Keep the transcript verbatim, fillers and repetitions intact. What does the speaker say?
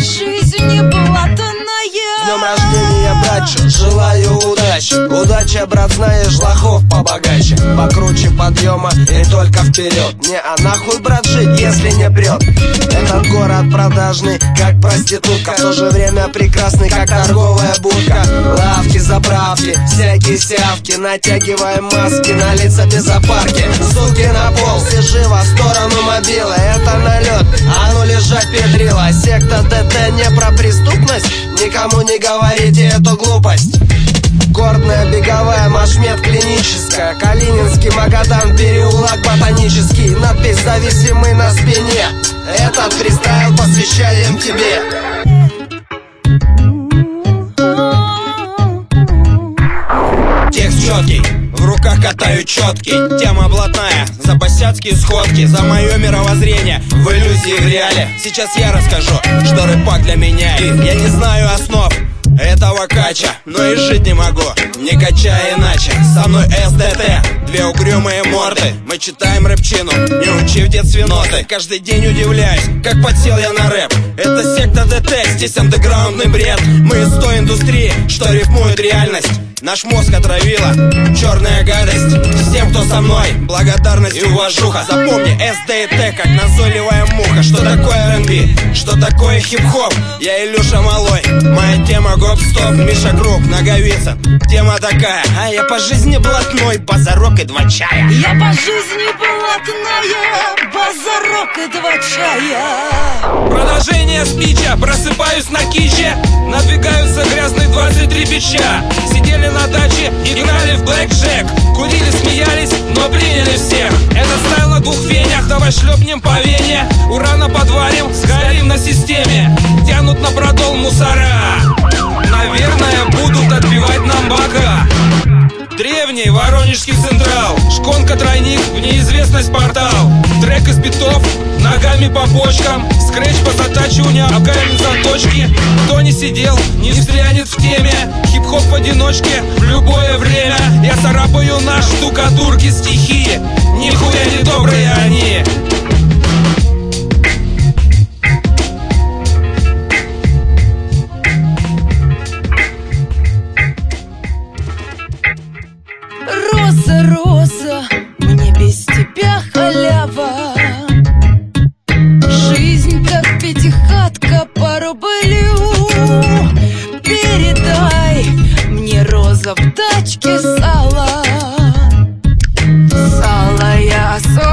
Жизнь не блатная. С днем рождения, братчик, желаю удачи. Удача, брат, знаешь, лохов побогаче. Покруче подъема и только вперед. Не, а нахуй, брат, жить, если не прет. Этот город продажный, как проститутка, в то же время прекрасный, как торговая будка. Лавки, заправки, всякие сявки, натягиваем маски на лица без опарки. Суки на пол, все живо, в сторону мобилы. Это налет, а ну лежать педрила. Секта ДТ не про преступность, никому не говорите эту глупость. Гордная беговая, машмет клиническая, Калининский, Магадан, переулок ботанический. Надпись «Зависимый» на спине. Этот фристайл посвящаем тебе. Текст четкий, в руках катаю четкий. Тема блатная, за босяцкие сходки, за мое мировоззрение в иллюзии в реале. Сейчас я расскажу, что рэпак для меня. Я не знаю основ этого кача, но и жить не могу, не качая иначе. Со мной эс дэ тэ, две угрюмые морды. Мы читаем рэпчину, не учи в детстве ноты. Каждый день удивляюсь, как подсел я на рэп. Это секта дэ тэ, здесь андеграундный бред. Мы из той индустрии, что рифмует реальность. Наш мозг отравила черная гадость. Всем, кто со мной, благодарность и уважуха. Запомни, эс дэ тэ, как назойливая муха. Что такое эр энд би, что такое хип-хоп? Я Илюша Малой, моя тема гоп-стоп. Миша Круг, Наговицын, тема такая. А я по жизни блатной, базарок и два чая. Я по жизни блатная, базарок и два чая. Продолжение спича, просыпаюсь на киче. Надвигаются грязные двадцать три бича. Сидели на даче, играли в блэкджек. Курили, смеялись, но приняли всех. Это стайл на двух фенях, давай шлепнем по вене. Урана подварим, сгорим на системе. Тянут на продол мусора. Наверное, будут отбивать нам бока. Древний Воронежский Централ, шконка тройник в неизвестность портал. Трек из битов, ногами по почкам. Скретч по затачиванию, обгонит заточки. Кто не сидел, не встрянет в теме. Хип-хоп в одиночке в любое время. Я царапаю на штукатурке стихи. Нихуя не добрые они. Роза, роза, мне без тебя халява. Жизнь как пятихатка по рублю. Передай мне, роза, в тачке сало. Сало я соль.